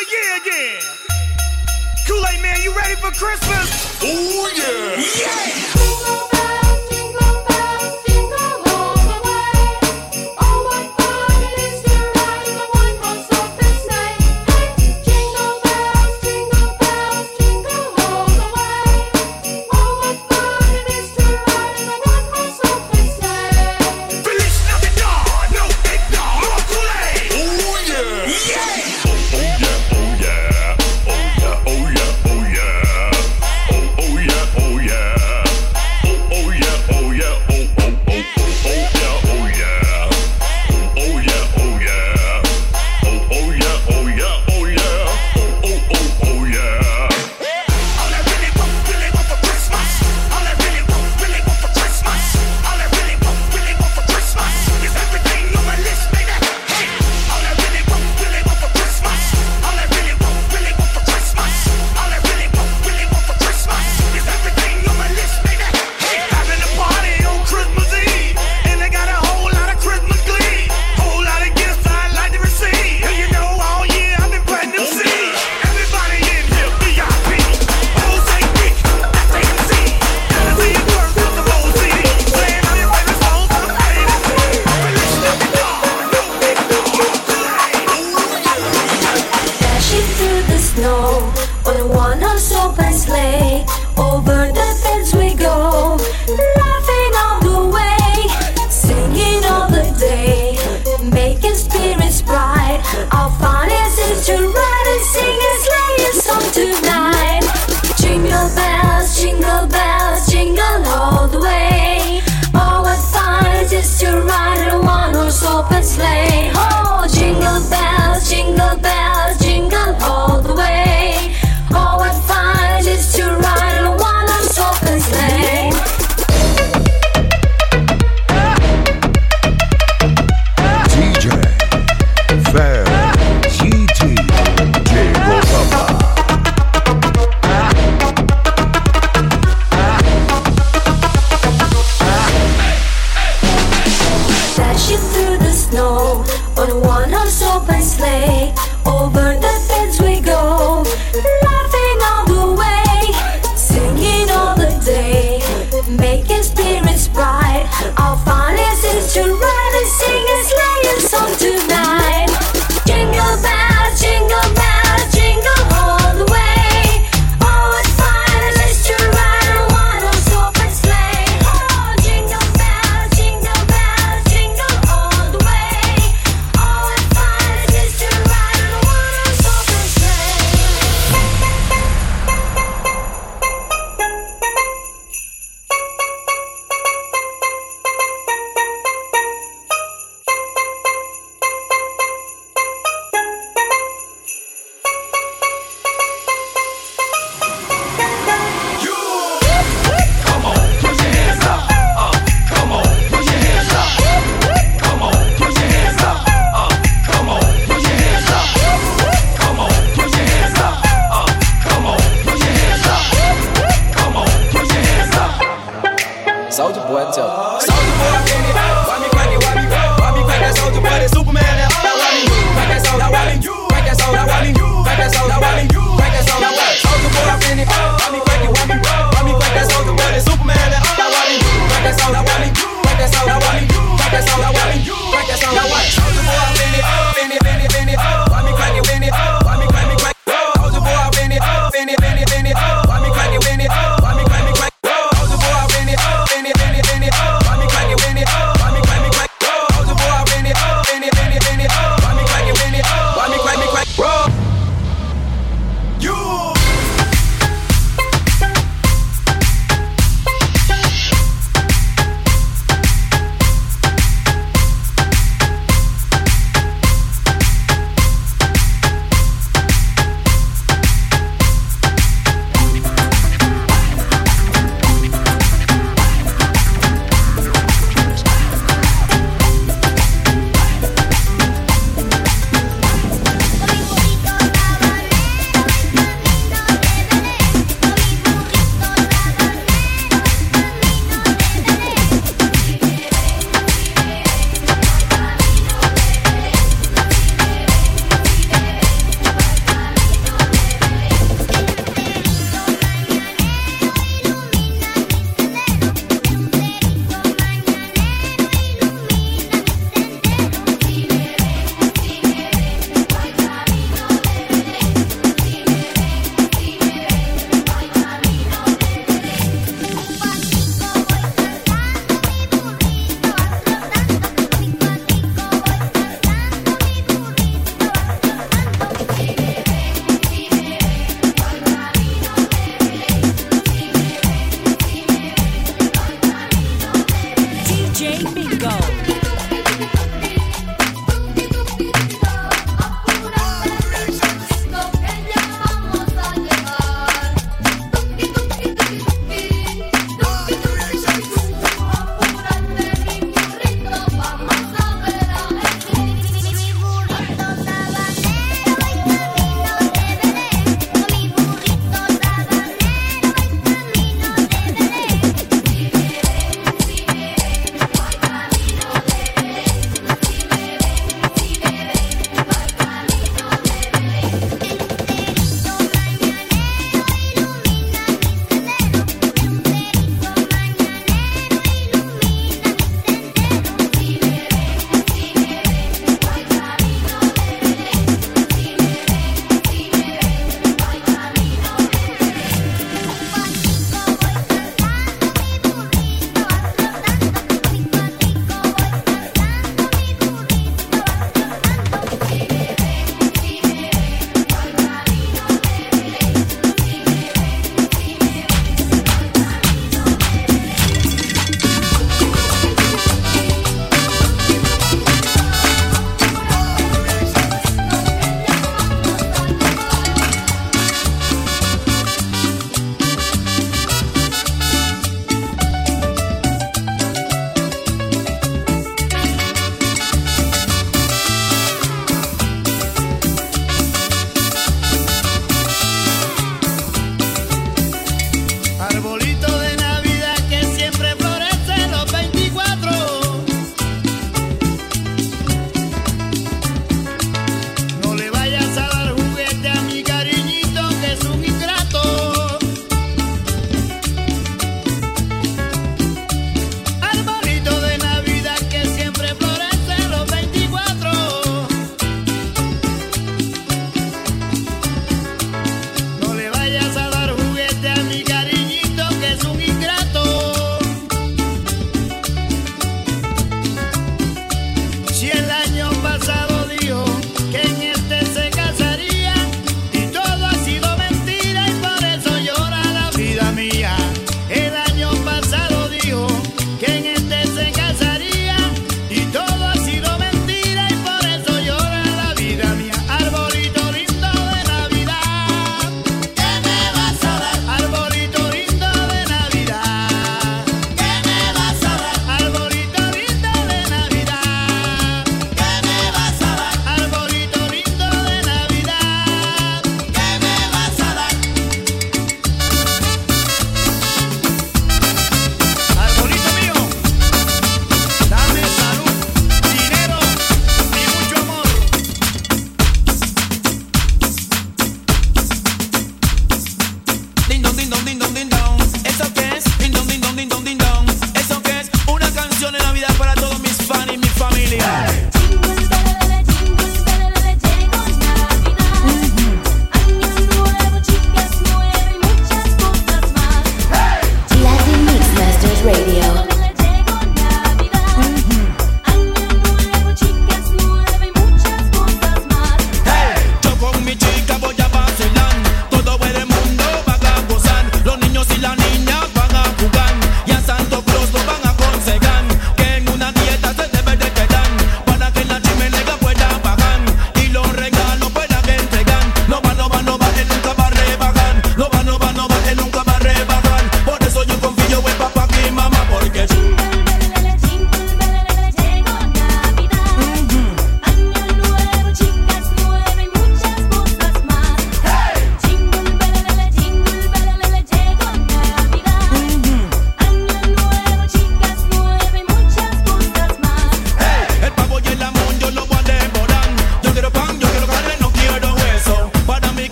the year again. Kool-Aid Man, you ready for Christmas? Oh yeah! Yeah!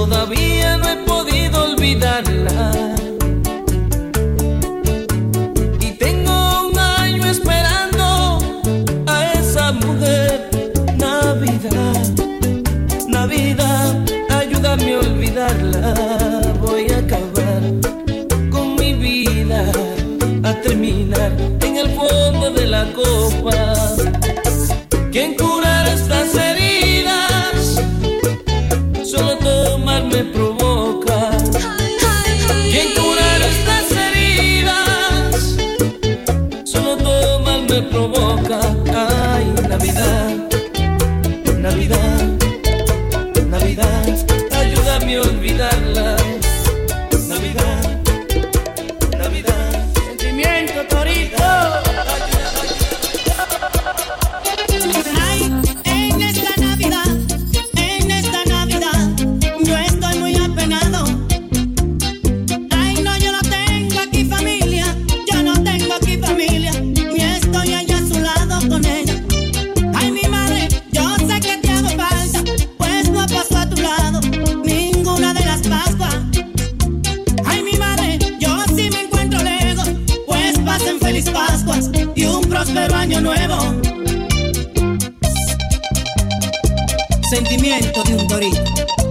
todavía no he podido olvidarla. Y tengo un año esperando a esa mujer. Navidad, Navidad, ayúdame a olvidarla. Voy a acabar con mi vida, a terminar en el fondo de la copa. ¿Quién curará estas heridas? Solo tomar me provoca. ¿Quién curará estas heridas? Solo tomar me provoca. Ay, Navidad, Navidad, Navidad, ayúdame a olvidarla. Navidad, Navidad, sentimiento, Torito. Próspero año nuevo. Sentimiento de un torito.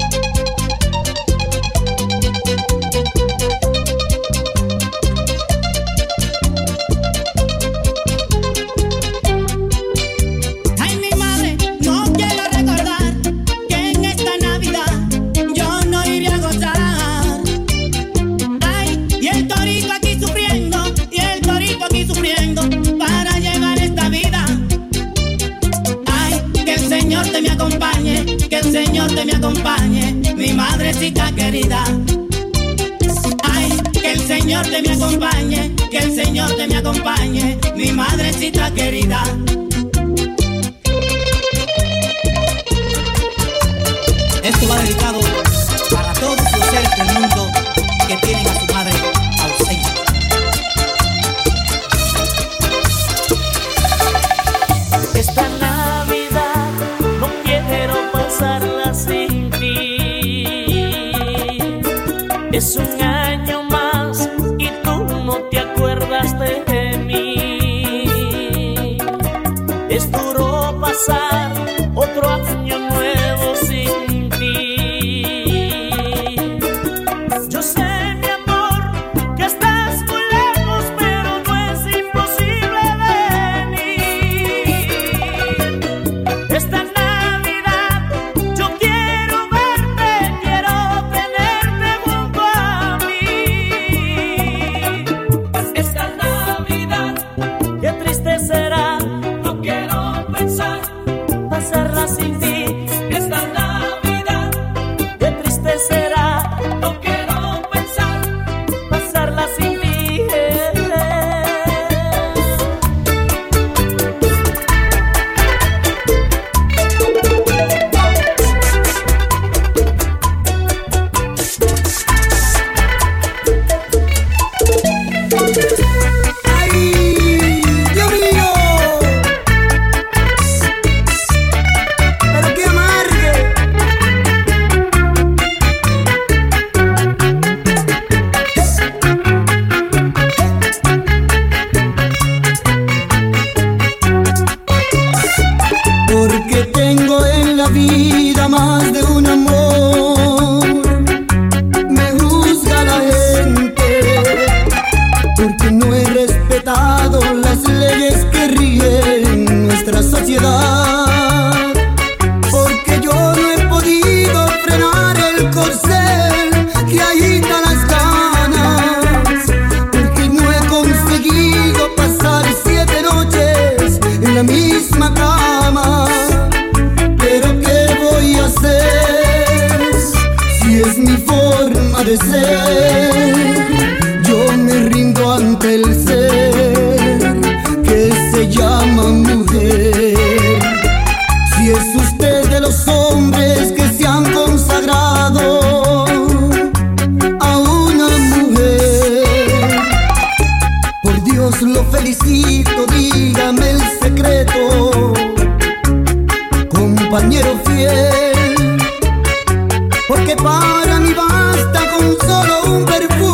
Ay, mi madre, no quiero recordar que en esta Navidad yo no iré a gozar. Ay, y el torito aquí sufriendo, y el torito aquí sufriendo. Que el Señor te me acompañe, mi madrecita querida. Ay, que el Señor te me acompañe, que el Señor te me acompañe, mi madrecita querida. Esto va dedicado para todos los seres del mundo que tienen a su madre ausente. Esta Navidad no quiero pasarla sin ti. Es un año más y tú no te acuerdas de mí. Es duro pasar otro año nuevo sin ti. Yo sé, mi amor, que estás muy lejos, pero no es imposible venir. Esta Navidad yo quiero verte, quiero tenerte junto a mí. Esta Navidad, qué triste será, no quiero pensar pasarla sin ti. Esta Navidad, qué triste será, no quiero pensar pasarla sin ti. ¡Ay, Dios mío! ¡Pero qué amargue! Porque tengo en la vida más de un amor. Me juzga la gente porque no he respetado las leyes que rigen nuestra sociedad. Porque yo no he podido frenar el corcel que agita las ganas. Porque no he conseguido pasar 7 noches en la misma cama. Pero ¿qué voy a hacer si es mi forma de ser? Yo me rindo ante el ser que se llama mujer. Si es usted de los hombres que se han consagrado a una mujer, por Dios lo felicito, dígame el secreto, compañero fiel. porque para mí basta con solo un perfume.